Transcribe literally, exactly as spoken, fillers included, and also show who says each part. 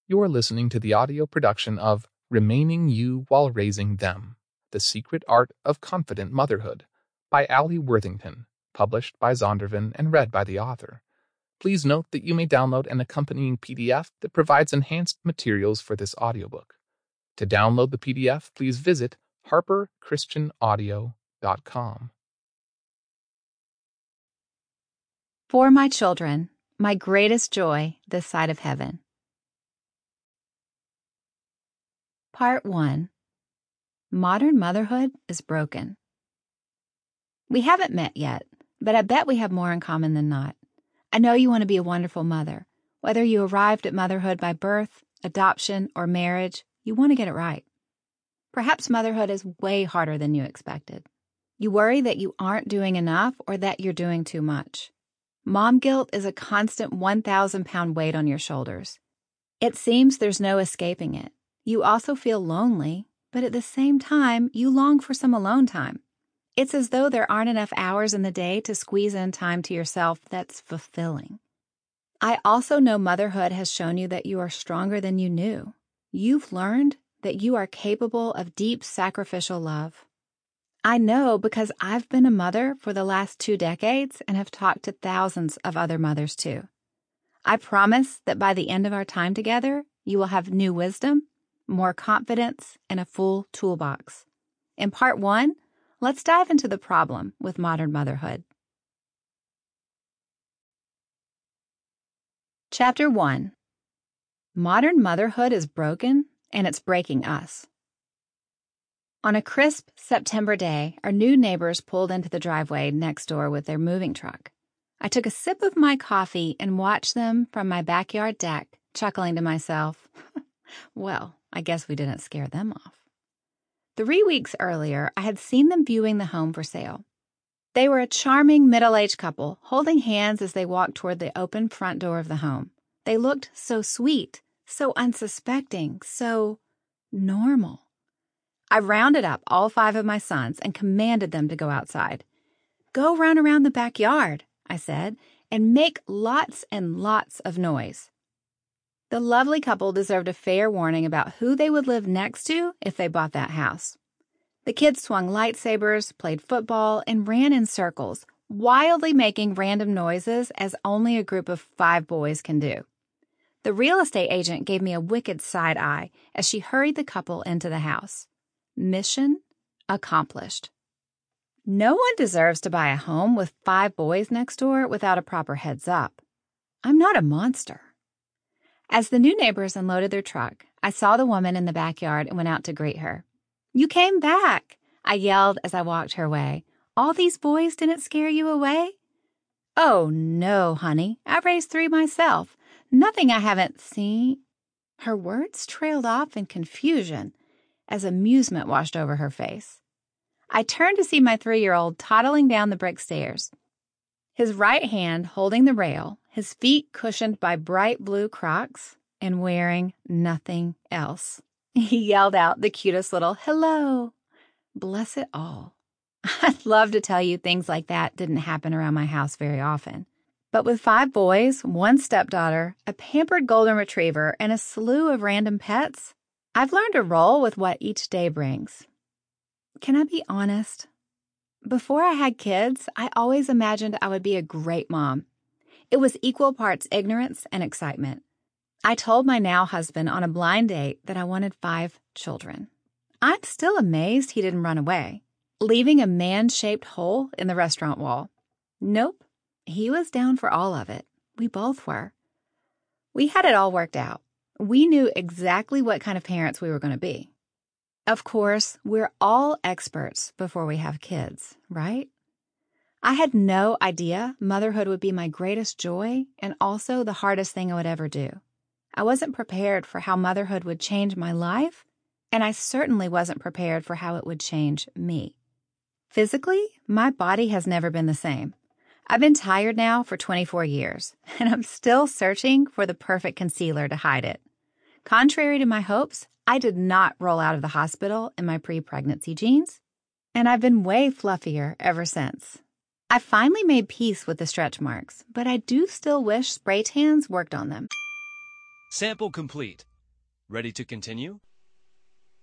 Speaker 1: You're listening to the audio production of Remaining You While Raising Them, The Secret Art of Confident Motherhood by Allie Worthington, published by Zondervan and read by the author. Please note that you may download an accompanying P D F that provides enhanced materials for this audiobook. To download the P D F, please visit harper christian audio dot com.
Speaker 2: For my children, my greatest joy this side of heaven. Part one. Modern motherhood is broken. We haven't met yet, but I bet we have more in common than not. I know you want to be a wonderful mother. Whether you arrived at motherhood by birth, adoption, or marriage, you want to get it right. Perhaps motherhood is way harder than you expected. You worry that you aren't doing enough or that you're doing too much. Mom guilt is a constant one thousand pound weight on your shoulders. It seems there's no escaping it. You also feel lonely, but at the same time, you long for some alone time. It's as though there aren't enough hours in the day to squeeze in time to yourself that's fulfilling. I also know motherhood has shown you that you are stronger than you knew. You've learned that you are capable of deep sacrificial love. I know because I've been a mother for the last two decades and have talked to thousands of other mothers too. I promise that by the end of our time together, you will have new wisdom, more confidence, and a full toolbox. In part one, let's dive into the problem with modern motherhood. Chapter one. Modern motherhood is broken, and it's breaking us. On a crisp September day, our new neighbors pulled into the driveway next door with their moving truck. I took a sip of my coffee and watched them from my backyard deck, chuckling to myself, well, I guess we didn't scare them off. Three weeks earlier, I had seen them viewing the home for sale. They were a charming middle-aged couple, holding hands as they walked toward the open front door of the home. They looked so sweet, so unsuspecting, so normal. I rounded up all five of my sons and commanded them to go outside. Go run around the backyard, I said, and make lots and lots of noise. The lovely couple deserved a fair warning about who they would live next to if they bought that house. The kids swung lightsabers, played football, and ran in circles, wildly making random noises as only a group of five boys can do. The real estate agent gave me a wicked side eye as she hurried the couple into the house. Mission accomplished. No one deserves to buy a home with five boys next door without a proper heads up. I'm not a monster. As the new neighbors unloaded their truck, I saw the woman in the backyard and went out to greet her. You came back, I yelled as I walked her way. All these boys didn't scare you away? Oh, no, honey. I raised three myself. Nothing I haven't seen. Her words trailed off in confusion as amusement washed over her face. I turned to see my three-year-old toddling down the brick stairs. His right hand holding the rail, his feet cushioned by bright blue Crocs, and wearing nothing else. He yelled out the cutest little hello. Bless it all. I'd love to tell you things like that didn't happen around my house very often. But with five boys, one stepdaughter, a pampered golden retriever, and a slew of random pets, I've learned to roll with what each day brings. Can I be honest? Before I had kids, I always imagined I would be a great mom. It was equal parts ignorance and excitement. I told my now husband on a blind date that I wanted five children. I'm still amazed he didn't run away, leaving a man-shaped hole in the restaurant wall. Nope, he was down for all of it. We both were. We had it all worked out. We knew exactly what kind of parents we were going to be. Of course, we're all experts before we have kids, right? I had no idea motherhood would be my greatest joy and also the hardest thing I would ever do. I wasn't prepared for how motherhood would change my life, and I certainly wasn't prepared for how it would change me. Physically, my body has never been the same. I've been tired now for twenty-four years, and I'm still searching for the perfect concealer to hide it. Contrary to my hopes, I did not roll out of the hospital in my pre-pregnancy jeans, and I've been way fluffier ever since. I finally made peace with the stretch marks, but I do still wish spray tans worked on them.
Speaker 3: Sample complete. Ready to continue?